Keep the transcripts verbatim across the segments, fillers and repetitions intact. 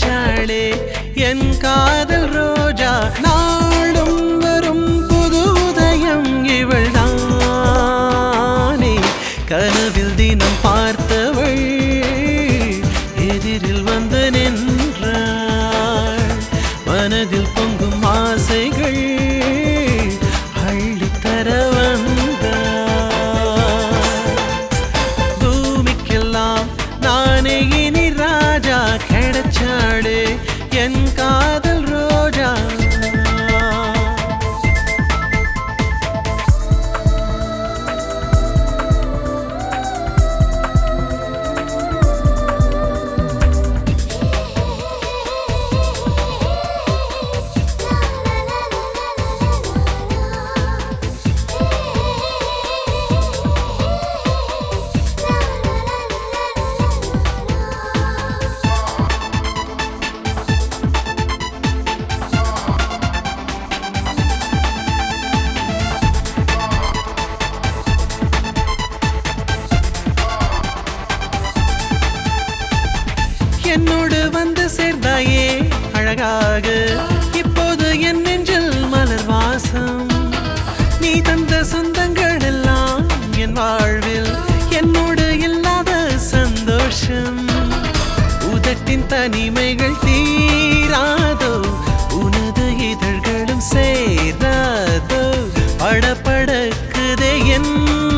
கிடைச்சாளே என் காதல் ரோஜா நாளும் வரும் புது உதயம் இவள் தானே கனவில் தினம் பார்த்தவள் எதிரில் வந்து நின்றாள் மனதில் பொங்கும் ஆசைகள் அள்ளித்தர வந்தாள் பூமிக்கெல்லாம் நானே இனி ராஜா கிடைச்சாளே என் காதல் ரோஜா என்னோடு வந்து சேர்ந்தாயே அழகாக இப்போது என் நெஞ்சில் மலர் வாசம் நீ தந்த சொந்தங்கள் எல்லாம் என் வாழ்வில் என்னோடு இல்லாத சந்தோஷம் உதட்டின் தனிமைகள் தீராதோ உனது இதழ்களும் சேராதோ படபடக்குதே என்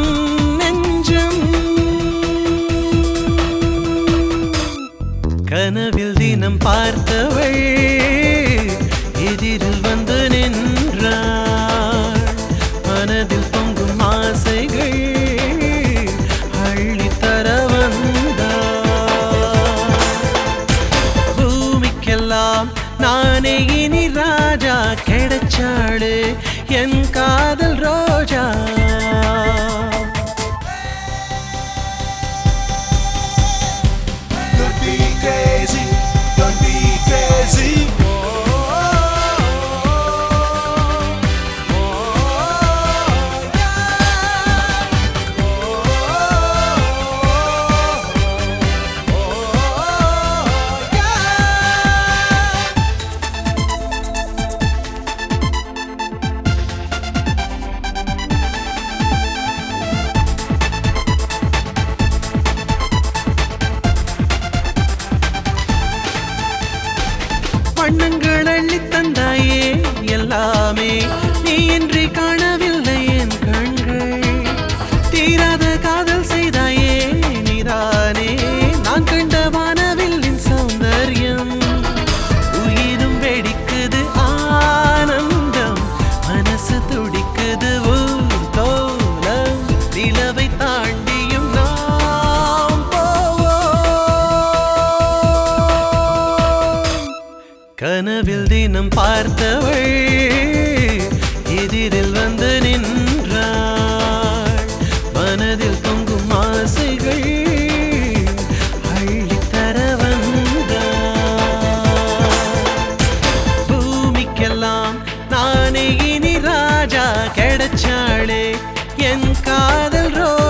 கனவில் தினம் பார்த்தவள் எதிரில் வந்து நின்றாள் மனதில் பொங்கும் ஆசைகள் அள்ளித்தர வந்தாள் பூமிக்கெல்லாம் நானே இனி ராஜா கிடைச்சாளே என் காதல் ரோஜா Crazy, don't be crazy. வண்ணங்கள் அள்ளி தந்தாயே எல்லாமே நீ இன்றி காணவில்லை என் கண்கள் தீராத காதல் செய்தாயே நீதானே நான் கண்ட வானவில்லின் சௌந்தர்யம் உயிரும் வெடிக்குது ஆனந்தம் மனசு துடிக்குது ஊர் கோலம் நிலவை தாண்டியும் நாம் போவோம் கனவில் தினம் பார்த்தவள் எதிரில் வந்து நின்றாள் மனதில் பொங்கும் ஆசைகள் அள்ளித்தர வந்தாள் பூமிக்கெல்லாம் நானே இனி ராஜா கிடைச்சாளே என் காதல் ரோ